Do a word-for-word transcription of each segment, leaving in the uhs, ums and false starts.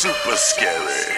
super scary.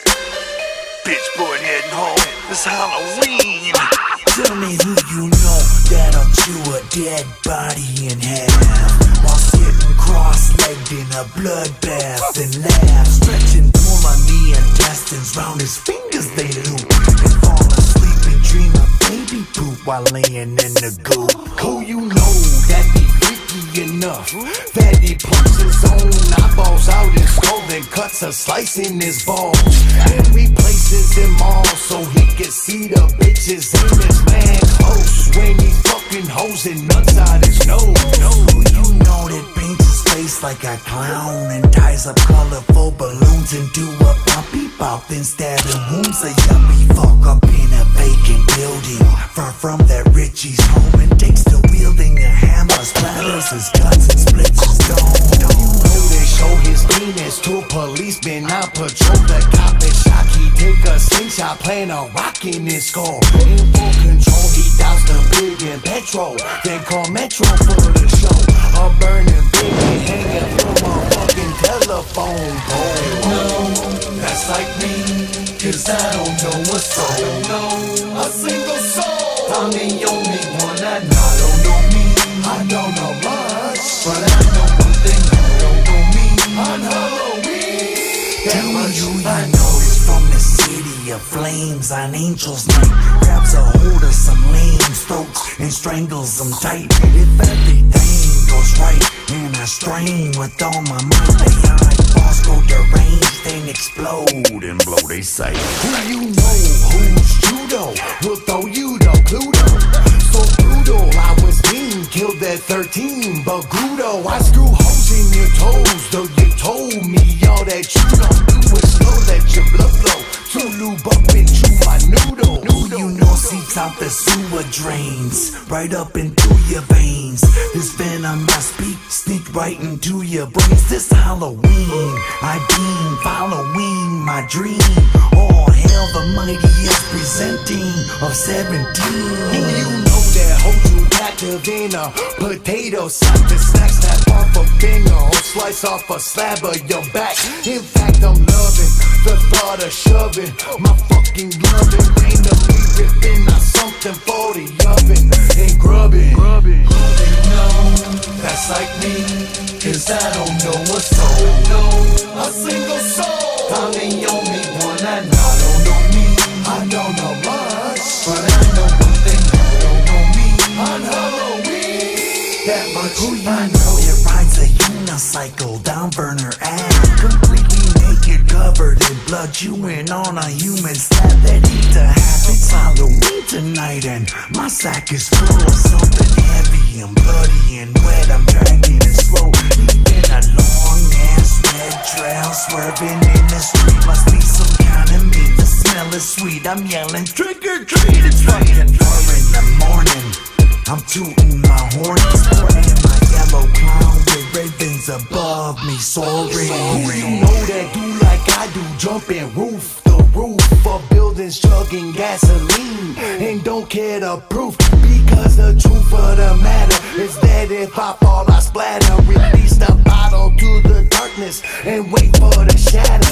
Bitch boy heading home, it's Halloween. Tell me who you know that'll chew a dead body in half while sitting cross-legged in a bloodbath and laugh, stretching through my knee intestines round his fingers they loop and fall asleep and dream of baby poop while laying in the goop. Who you know that be freaky enough that he plucks his own eyeballs out his skull and cuts a slice in his balls and replaces them all so he can see the bitches in his man close when he fucking hoes and nuts out his nose. Who you know that paints his face like a clown and ties up colorful balloons into a puppy mouth and stabbing wounds a yuppie fuck up in a vacant building far from that Richie's home and takes to wielding a hammer, splatters his guts and splits his dome. Don't you know they show his penis to a policeman on patrol? The cop is shocked, he take a slingshot, plant a rock in his skull. In full control, he doused the pig in petrol, then call Metro for the show. A burning baby hanging from a fucking telephone pole. No, that's like me, cause I don't know a soul. No, a single soul. I'm the only one that I don't know me. I don't know much, but I know one thing. I don't know me on Halloween. That much I know is from the city of flames on Angel's Night. Grabs a hold of some lame's throats and strangles them tight. If everything goes right and I strain with all my might, they eyeballs go deranged, then explode and blow they sight. Who you know who's judo will throw you to Pluto. So brutal, I was mean, killed at thirteen, but Guido, I screw holes in your toes. Though you told me all that you don't do is slow, let your blood flow to lube up into my noodle. Who you know seeps out the sewer drains, right up into your veins. This venom I speak, sneak right into your brains. This Halloween, I deem following my dream. All hail the mightiest presenting of seventeen. Who you know that holds you captive in a potato sack that snacks that off a finger or slice off a slab of your back? In fact, I'm loving the thought of shoving my fucking glove and randomly ripping out something for the oven and grubbing. Grubbing. No, that's like me, cause I don't know a soul. No, a single soul. I'm the only one that I don't know me. I don't know much, but I know one thing. I don't know me on Halloween. That much who you I know it rides a unicycle down Burner Ave, completely naked, covered in blood, chewing on a human slab that eat to half. It's Halloween tonight and my sack is full of something heavy and bloody and wet. I'm dragging it slow, leaving a long ass red trail, swerving in the street. Must be some kind of meat. The smell is sweet. I'm yelling trick or treat. It's fucking four in the morning. I'm tooting my horn, sporting my yellow clown with ravens above me soaring. Who you know that do like I do, jumping roof to roof for buildings, chugging gasoline and don't care the proof, because the truth of the matter is that if I fall I splatter. Release the bottle to the darkness and wait for the shatter.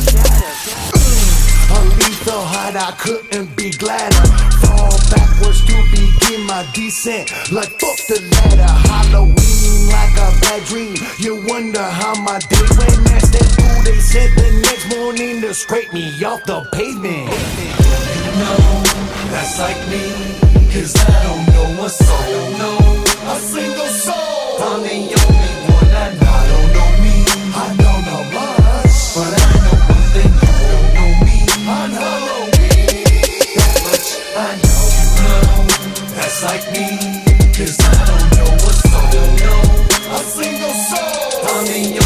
A lethal height, I couldn't be gladder. Fall backwards to begin my descent, like fuck the ladder. Halloween like a bad dream. You wonder how my day went. That's that fool they said the next morning to scrape me off the pavement. You know, that's like me, cause I don't know a soul. No, a single soul. I'm the only one that I don't know me. I don't know much, but I know one thing. I don't know me on Halloween. That much I know. You know, that's like me, cause I don't know a soul. No, a single soul. I'm the